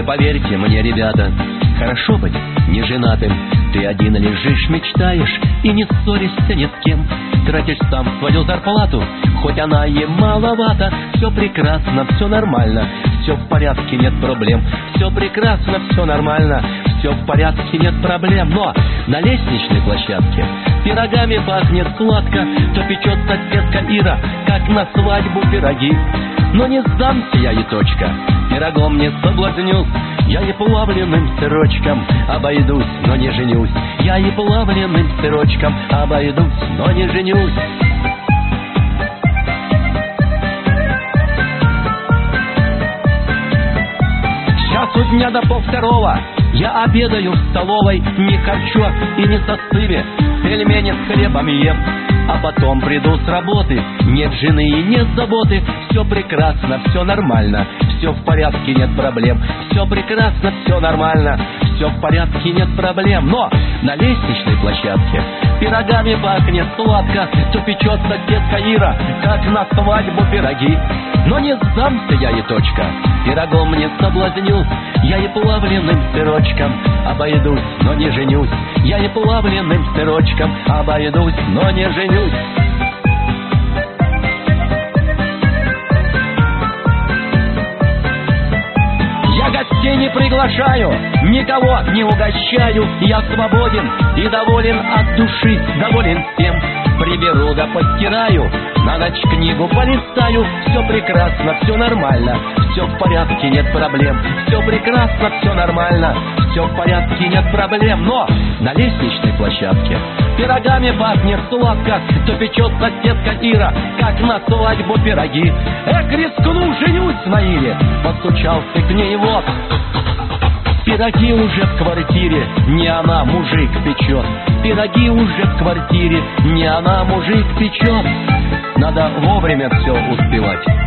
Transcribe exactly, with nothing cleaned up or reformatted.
поверьте мне, ребята, хорошо быть не женатым. Ты один лежишь, мечтаешь и не ссоришься ни с кем. Тратишь сам свою зарплату, хоть она и маловато. Все прекрасно, все нормально, все в порядке, нет проблем. Все прекрасно, все нормально, все в порядке, нет проблем. Но на лестничной площадке пирогами пахнет сладко. То печет соседка Ира, как на свадьбу пироги. Но не сдамся я, и точка, пирогом не соблазнюсь. Я и плавленым сырочком обойдусь, но не женюсь. Я и плавленым сырочком обойдусь, но не женюсь. С часу дня до полвторого я обедаю в столовой. Не харчо и не сосыве, пельмени с хлебом ем. А потом приду с работы, нет жены и нет заботы. Все прекрасно, все нормально, все в порядке, нет проблем. Все прекрасно, все нормально, все в порядке, нет проблем. Но на лестничной площадке пирогами пахнет сладко. То печет соседка Ира, как на свадьбу пироги. Но не сдамся я, и точка, пирогом не соблазнюсь. Я и плавленым сырочком обойдусь, но не женюсь. Я и плавленым сырочком обойдусь, но не женюсь. Я гостей не приглашаю, никого не угощаю. Я свободен и доволен от души, доволен всем. Приберу да постираю, на ночь книгу полистаю. Все прекрасно, все нормально, все в порядке, нет проблем. Все прекрасно, все нормально, все в порядке, нет проблем. Но на лестничной площадке пирогами пахнет сладко. То печет соседка Ира, как на свадьбу пироги. Эх, рискну, женюсь на Ире, постучался к ней вот. Пироги уже в квартире, не она, мужик печет. Пироги уже в квартире, не она, мужик печет. Надо вовремя все успевать.